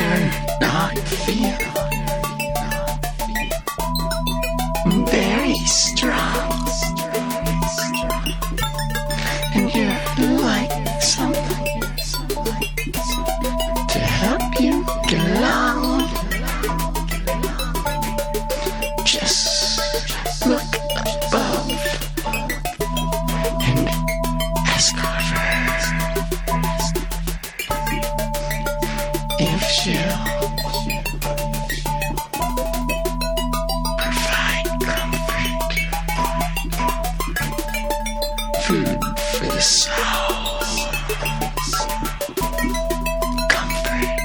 you're not feeling very strong, and you're like something to help you get along. Just look above and ask her if she'll provide comfort, food for the soul, comfort.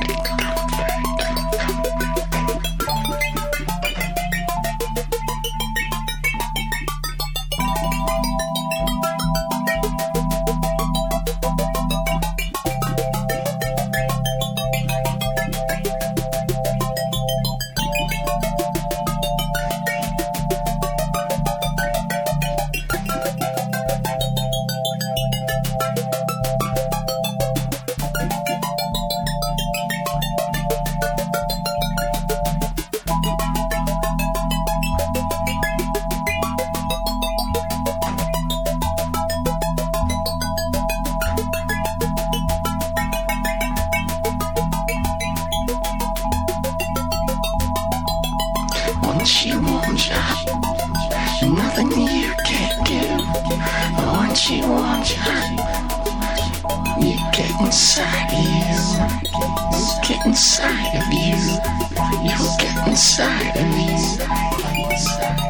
Once you warmed up, nothing you can't do. Once you warmed up, you get inside of you. Get inside of you. You'll get inside of you.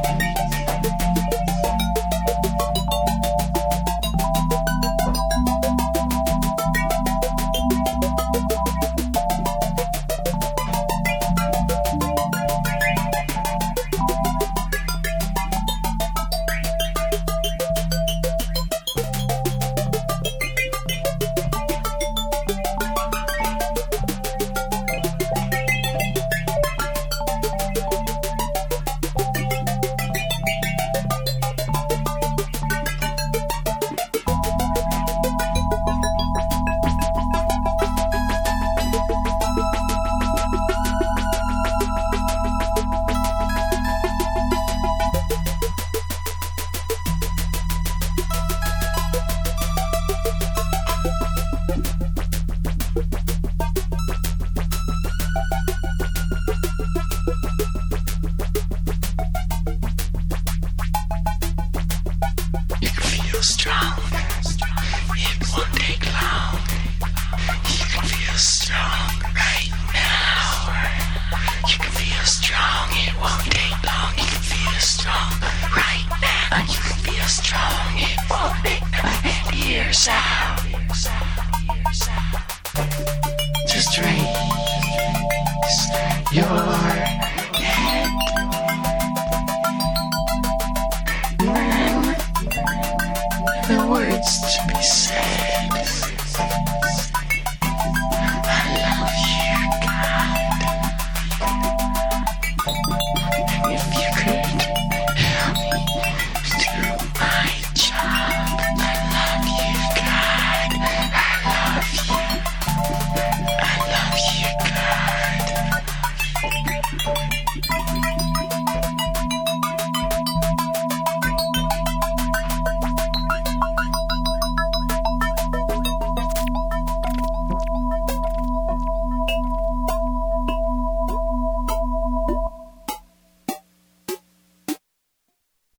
Strong. It won't take long. You can feel strong right now. You can feel strong. It won't take long. You can feel strong right now. You can feel strong. It won't take long. Years out. Just raise your